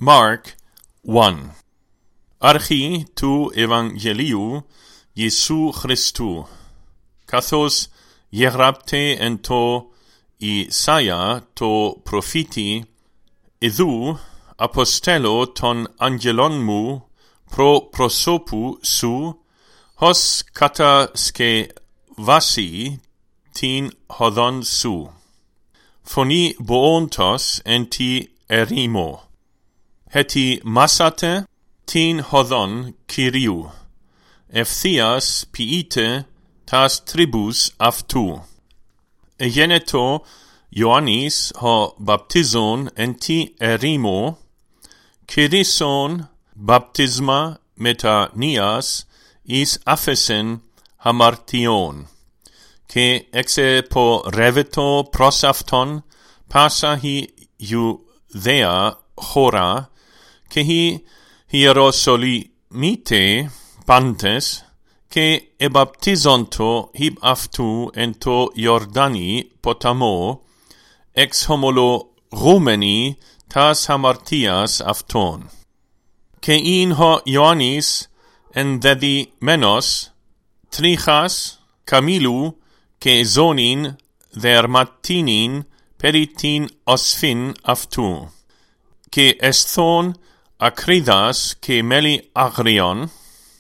Mark 1. Αρχή του Ευαγγελίου Ιησού Χριστού, καθώς γεγράπτε εν το Ισάια το προφήτη, «Ιδού αποστέλω τον αγγελόν μου προ προσώπου σου, ως κατασκευάσει την οδόν σου. Φωνή μποόντος εν τη ερήμο. Ετοιμάσατε την οδόν Κυρίου. Ευθείας ποιείτε τας τρibus αυτού. Εγένετο Ιωάννης ο βαπτίζων εν τη ερήμο, κηρύσσον βαπτίσμα μετανοίας εις άφεσεν αμαρτιών, και εξεπορεύετο προς αυτόν πάσα η Ιουδαία χώρα, και η Ιεροσολυμίτε πάντες, και εμπαπτίζοντο υπ' αυτού εν το Ιορδάνη ποταμό, εξομολογούμενοι τας αμαρτίας αυτών. Και ειν ο Ιωάννης ενδεδειμένος τρίχας καμήλου και ζώνην δερματίνην περί την οσφήν αυτού, και εσθόν ακρίδας και μέλι αγριών,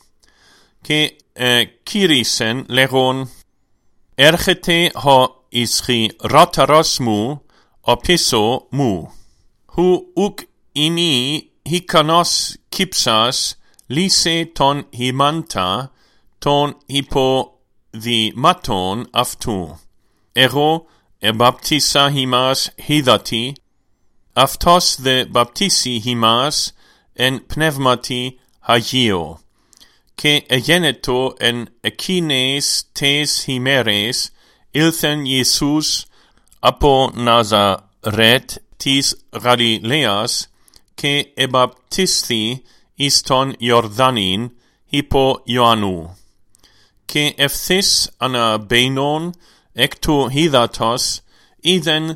και κήρυσεν λέγον, έρχεται ο ισχυρότερος μου οπίσω μου, χου ουκ ημί ικανός κύψας λύσε τον χειμάντα των υποδημάτων αυτού. Εγώ εμπαπτίσα ημάς χίδατη, αυτός δε βαπτίσει ημάς εν πνεύματι Αγίο. Και εγένετο εν εκείνες τες ημέρες ήλθεν Ιησούς από Ναζαρέτ της Γαλιλαίας, και εμπαπτίσθη εις τον Ιορδάνην υπό Ιωάννου. Και ευθύς αναμπαίνων εκ του ύδατος είδεν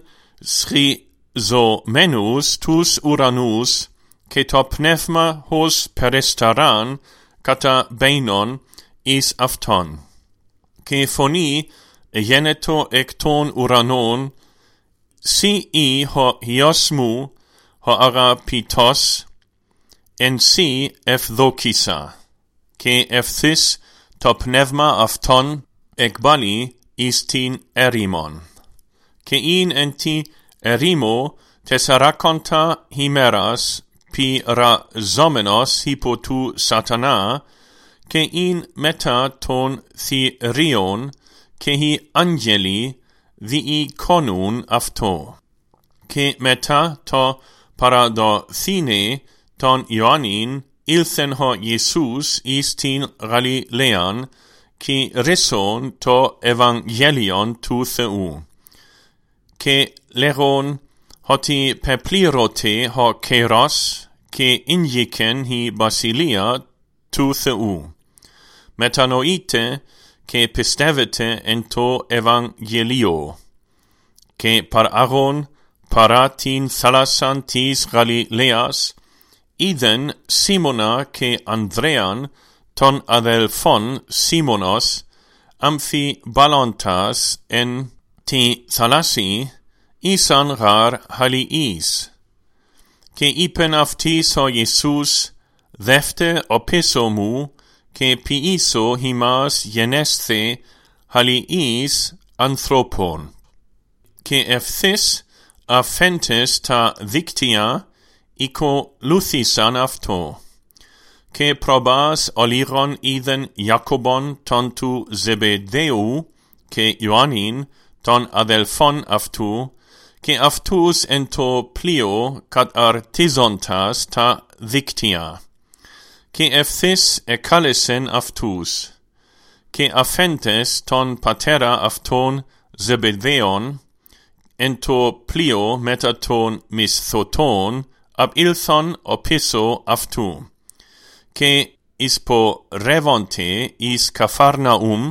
σχιζομένους τους ουρανούς, και το πνεύμα ως περισταράν καταμπαίνων εις αυτόν. Και φωνή εγένετο εκ των ουρανών, «Σύ ή ο Υιός μου, ο αγαπητός, εν σύ ευδόκησα». Και ευθύς το πνεύμα αυτόν εκβάλλει εις την ερήμον. Και ειν εν τη ερήμο 40 ημέρας πειραζόμενος υπό του σατανά, και ειν μετά των θηρίων, και οι άγγελοι διεικονούν αυτό. Και μετά το παραδοθήνε τον Ιωάννην ήλθεν ο Ιησούς εις την Γαλιλαίαν, και ρίσον το Ευαγγέλιον του Θεού. Και λέγον ότι πεπληρωτε ο καιρός, και ήγηκεν η βασιλεία του Θεού. Μετανοείτε και πιστεύετε εν το Ευαγγελίο. Και παράγον παρά την θάλασσαν της Γαλιλαίας είδεν Σίμωνα και Ανδρέαν των αδελφών Σίμωνος αμφιβάλλοντας εν τη θαλάσσι ήσαν γαρ χαλιείς. Και είπεν αυτοίς ο Ιησούς, «Δεύτε οπίσω μου, και ποιήσω ημάς γενέσθε χαλιείς ανθρώπων». Και ευθύς αφέντες τα δίκτυα οικολούθησαν αυτό. Και προβάς ολίγων είδεν Ιακωβον τον του Ζεβεδαίου, και Ιωάννην των αδελφών αυτού, και αυτούς εν το πλοίο καταρτίζοντας τα δίκτυα. Και ευθύς εκάλεσεν αυτούς. Και αφέντες τον πατέρα αυτών Ζεβεδαίων εν το πλοίο μετά των μισθωτών απήλθον οπίσω αυτού. Και εισπορεύονται εις Καφαρναούμ,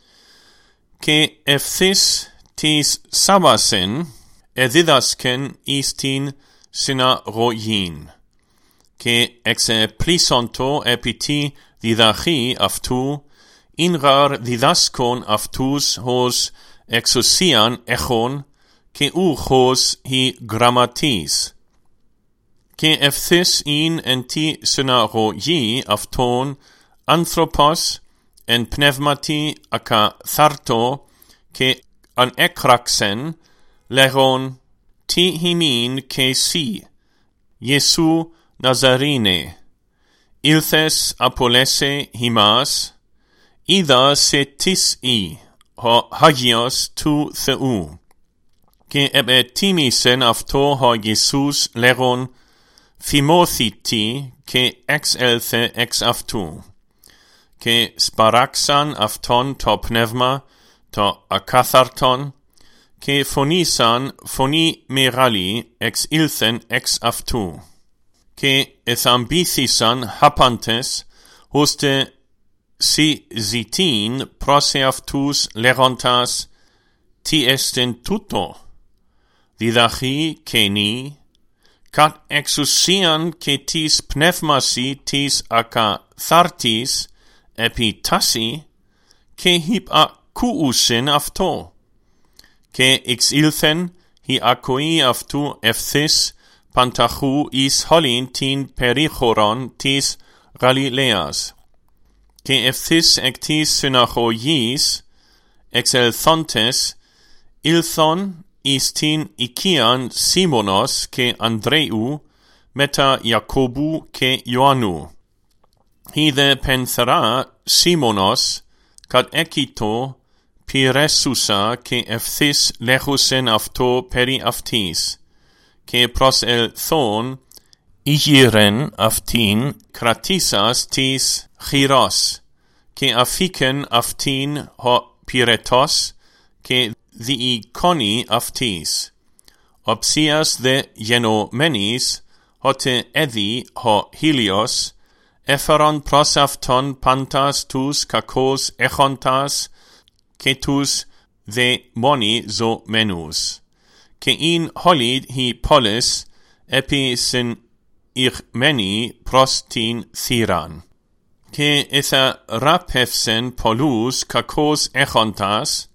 και ευθύς της Σάββασεν εδίδασκεν εις την συναγωγήν. και εξεπλήσοντο επί τη διδαχή αυτού, ειν γαρ διδάσκον αυτούς ως εξουσίαν έχων, και ούχ ως η γραμματής. Και ευθύς ειν εν τη συναγωγή αυτών άνθρωπος εν πνεύματι ακαθάρτο και ανέκραξεν, λέγον τι χειμήν και σύ, Ιησού Ναζαρίνε, ήλθες απολέσαι ημάς, είδα σε τις ο Άγιος του Θεού. Και επετίμησεν αυτό ο Ιησούς λέγον, φημώθητη και εξέλθε εξ αυτού. Και σπαράξαν αυτόν το πνεύμα, το ακάθαρτον, και φωνήσαν φωνή μεγάλη εξήλθεν εξ αυτού. Και εθαμπήθησαν χάπαντες, ώστε συζητήν προς αυτούς λέγοντας, τι εστιν τούτο, διδαχή και νη, κατ εξουσίαν και της πνεύμασι της ακαθάρτης επιτάσσει, και υπακούουσιν αυτό. Και εξήλθεν η ακοή αυτού ευθύς πανταχού εις χολήν την περιχωρον της Γαλιλαίας. Και ευθύς εκ της συναγωγής εξελθόντες ήλθον εις την οικίαν Σίμωνος και Ανδρέου μετα Ιακώβου και Ιωάννου. Είδε πενθερά Σίμωνος κατ έκειτο πυρέσουσα και ευθύς λέχουσεν αυτό περί αυτής, και προσελθόν ήγηρεν αυτήν κρατήσας της χειρός, και αφήκεν αυτήν ο πυρετός και διεικόνη αυτής. Οψίας δε γενομένης, οτε έδι ο Χίλιος, έφερον προς αυτόν πάντας τους κακός έχοντας, και τους δαιμονιζομένους. Και ειν χολid η πόλης επί συν ηγμένη προς την θύραν. Και εθαράπευσεν πολλούς κακός έχοντας,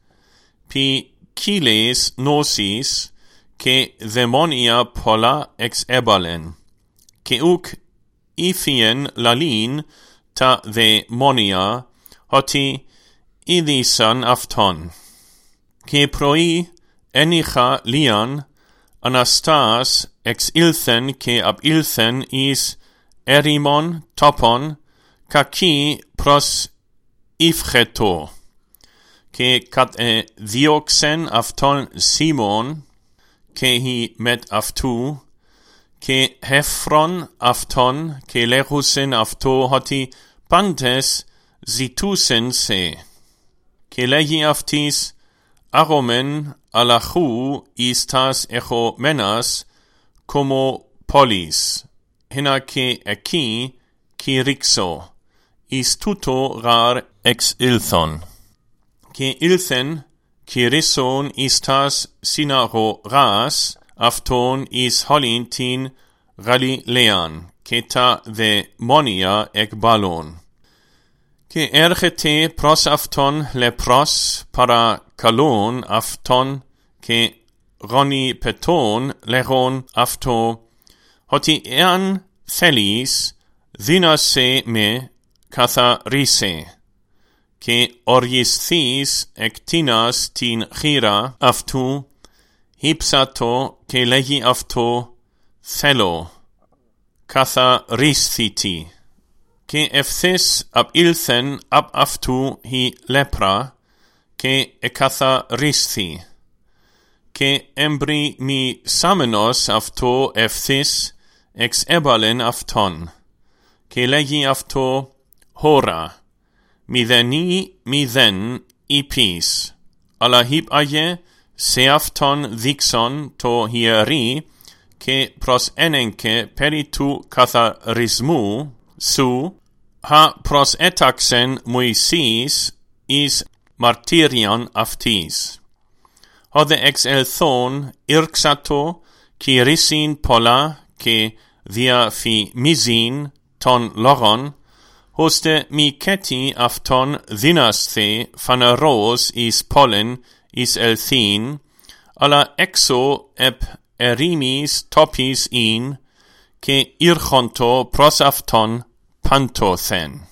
ποικίλες νόσεις και δαιμόνια πολλά εξέβαλεν. Και ουκ ήφιεν λαλήν τα δαιμόνια, ότι είδησαν αυτόν. Και πρωί ένιχα λίαν Αναστάς εξήλθεν και απήλθεν εις ερήμον τόπον, κακή προς Ιφχετό. Και διώξεν αυτόν Σίμων, και χι μετ αυτού, και χεφρον αυτόν, και λέγουσεν αυτό, ότι πάντες ζητούσεν σε. Και λέγει αυτής, αγωμεν αλαχού εις τας εχομένας κομο πόλης, χίνα και εκεί κηρύξω, εις τούτο γαρ εξήλθον. Και ήλθεν κηρύσσον εις τας συναγωγάς αυτόν εις χολήν την Γαλιλαίαν, και τα δαιμόνια εκβάλλον. Και έρχεται προς αυτόν λεπρός παρακαλών αυτόν, και γονιπετών λέγον αυτό, ότι εάν θέλεις δύνασαι με καθαρίσε. Και οργισθείς εκτείνας την χείρα αυτού, ύψατο και λέγει αυτό, θέλω, καθαρίσθητη. Και ευθύς απήλθεν απ' αυτού η λέπρα, και εκαθαρίσθη. Και εμπρημισάμενος αυτό ευθύς εξέβαλεν αυτόν, και λέγει αυτό, χώρα, μηδέν υπείς, αλλά είπαγε σε αυτόν δείξον το ιερεί, και προσένενκε περί του καθαρισμού σου, προσέταξεν Μωυσής εις μαρτύριον αυτής. Όδε εξελθόν ήρξατο κηρύσσιν πολλά, και dia fi misin ton loron, hoste mi keti afton dynasthe phaneros is pollen is elthin, alla exo ep erimis topis in, ke irchonto pros afton pantothen.